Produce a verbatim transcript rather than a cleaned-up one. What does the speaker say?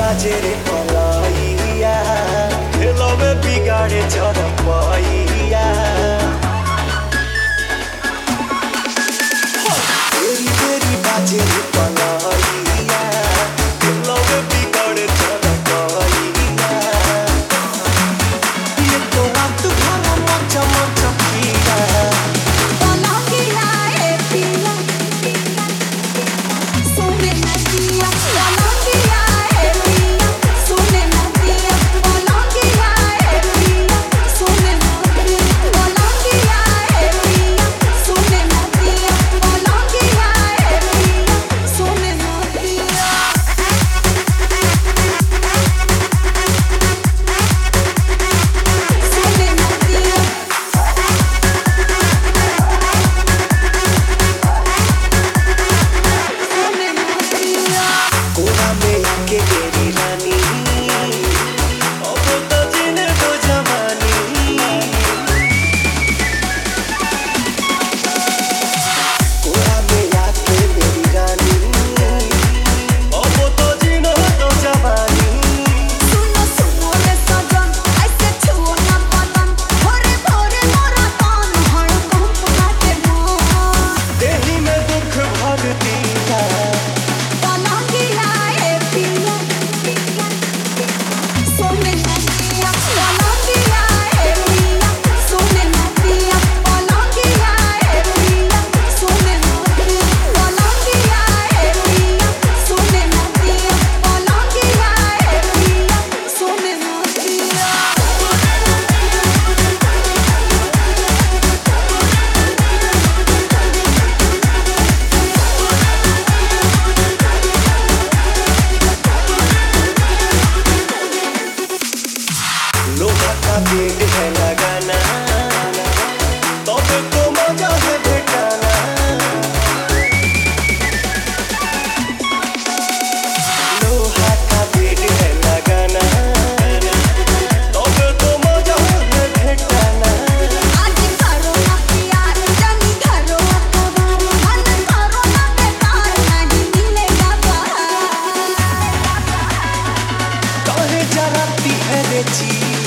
बाजे रे पलाइया खेलो में बिगाड़े चरपैया तेरी तेरी बाजे रे पलाइया खेलो में बिगाड़े चरपैया ये तो रात भर मचा मचा पिया पलंगिया ए पिया सोने न दिया पलंगिया ए पिया सोने न दिया पलंगिया ए पिया सोने न दिया पलंगिया ए पिया सोने न दिया पलंगिया ए पिया सोने न दिया सोने न दिया सोने न दिया कोना में आके तेरी रानी अब तो जीने दो जवानी कोना में आके मेरी रानी अब तो जीने दो जवानी सुनो सुनो रे सजन ऐसे छुओ ना बदन भोरे भोरे मोरा कान हड़कंप काटे मन देही में दुख भर दिया पलंगिया ए पिया सोने न दिया पलंगिया ए पिया सोने न दिया पलंगिया ए पिया सोने न दिया पलंगिया ए पिया सोने न दिया पलंगिया ए पिया सोने न दिया लोहा का बेड है लगाना तब तो मजा है भेटाना लोहा का बेड है लगाना तब तो मजा है भेटाना आज करो ना प्यार जानी करो अखबार मन करो ना बेकार नहीं मिलेगा बाहर काहे जराती है रे जी